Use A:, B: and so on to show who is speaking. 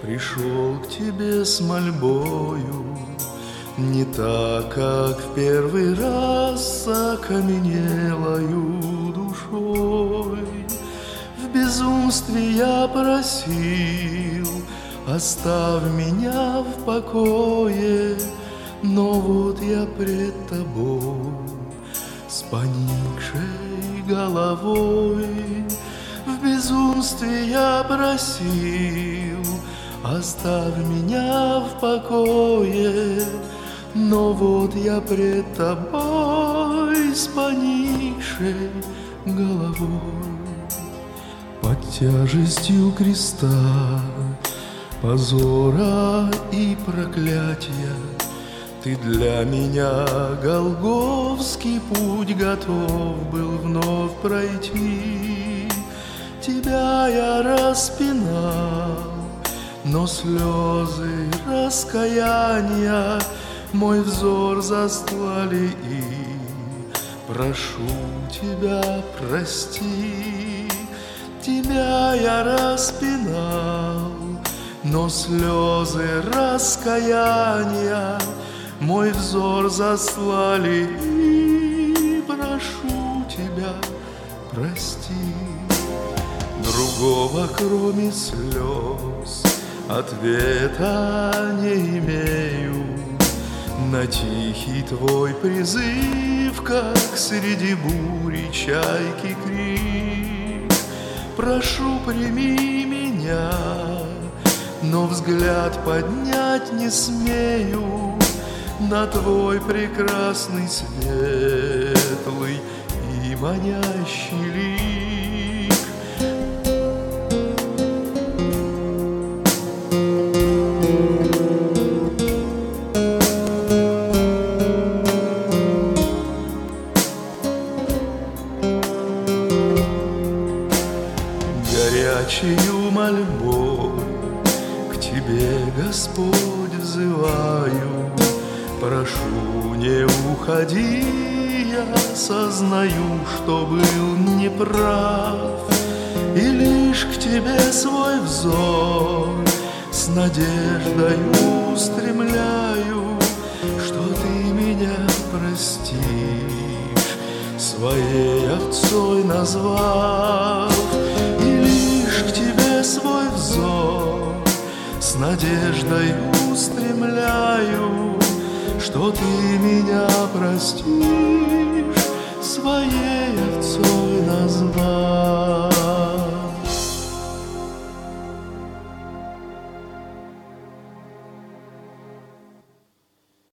A: Пришел к тебе с мольбою, не так, как в первый раз, с окаменелою душой. В безумстве я просил, оставь меня в покое, но вот я пред тобой с поникшей головой. В безумстве я просил, оставь меня в покое, но вот я пред тобой с поникшей головой. Под тяжестью креста, позора и проклятия ты для меня голгофский путь готов был вновь пройти. Тебя я распинал, но слезы раскаяния мой взор застлали, и прошу тебя, прости. Тебя я распинал, но слезы раскаяния мой взор заслали, и прошу тебя, прости. Другого, кроме слез, ответа не имею на тихий твой призыв, как среди бури чайки крик. Прошу, прими меня, но взгляд поднять не смею на твой прекрасный, светлый и манящий лик. Горячею мольбой к тебе, Господь, взываю. Прошу, не уходи, я сознаю, что был неправ, и лишь к тебе свой взор с надеждой устремляю, что ты меня простишь, своей овцой назвав. Свой взор с надеждой устремляю, что ты меня простишь, своей овцой назвав.